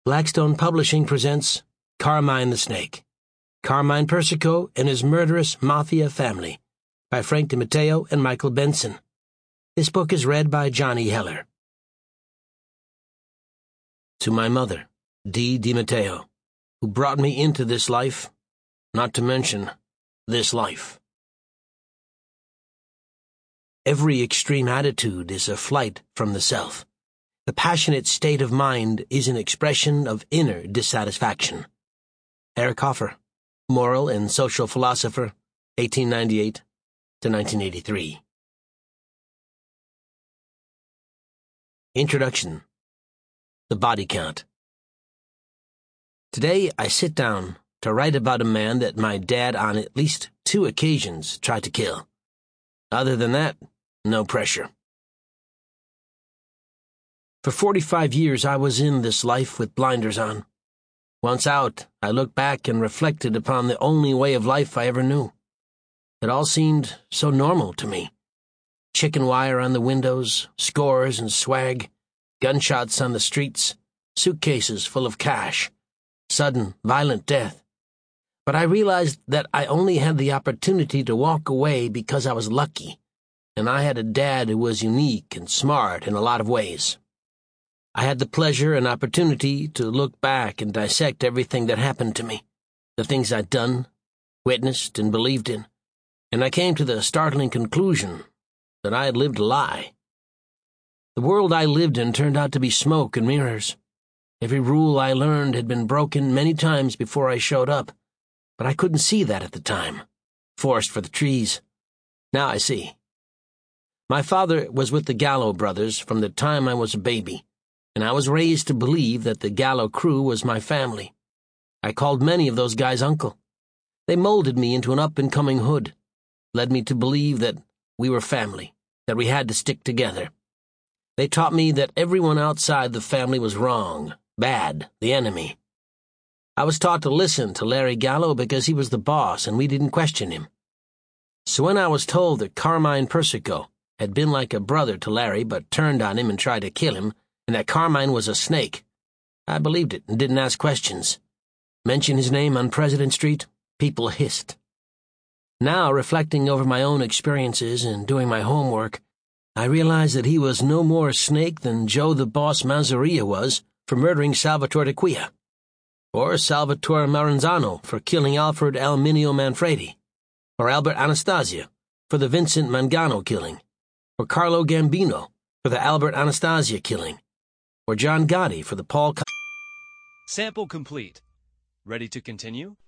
Blackstone Publishing presents Carmine the Snake, Carmine Persico and His Murderous Mafia Family, by Frank DiMatteo and Michael Benson. This book is read by Johnny Heller. To my mother, D. DiMatteo, who brought me into this life, not to mention this life. Every extreme attitude is a flight from the self. The passionate state of mind is an expression of inner dissatisfaction. Eric Hoffer, Moral and Social Philosopher, 1898 to 1983. Introduction. The Body Count. Today I sit down to write about a man that my dad on at least 2 occasions tried to kill. Other than that, no pressure. For 45 years I was in this life with blinders on. Once out, I looked back and reflected upon the only way of life I ever knew. It all seemed so normal to me. Chicken wire on the windows, scores and swag, gunshots on the streets, suitcases full of cash, sudden, violent death. But I realized that I only had the opportunity to walk away because I was lucky, and I had a dad who was unique and smart in a lot of ways. I had the pleasure and opportunity to look back and dissect everything that happened to me, the things I'd done, witnessed, and believed in, and I came to the startling conclusion that I had lived a lie. The world I lived in turned out to be smoke and mirrors. Every rule I learned had been broken many times before I showed up, but I couldn't see that at the time. Forest for the trees. Now I see. My father was with the Gallo brothers from the time I was a baby, and I was raised to believe that the Gallo crew was my family. I called many of those guys uncle. They molded me into an up-and-coming hood, led me to believe that we were family, that we had to stick together. They taught me that everyone outside the family was wrong, bad, the enemy. I was taught to listen to Larry Gallo because he was the boss and we didn't question him. So when I was told that Carmine Persico had been like a brother to Larry but turned on him and tried to kill him, and that Carmine was a snake, I believed it and didn't ask questions. Mention his name on President Street, people hissed. Now, reflecting over my own experiences and doing my homework, I realized that he was no more a snake than Joe the Boss Manzarilla was for murdering Salvatore D'Acquia, or Salvatore Maranzano for killing Alfred Alminio Manfredi, or Albert Anastasia for the Vincent Mangano killing, or Carlo Gambino for the Albert Anastasia killing, or John Gotti for the Paul... Sample complete. Ready to continue?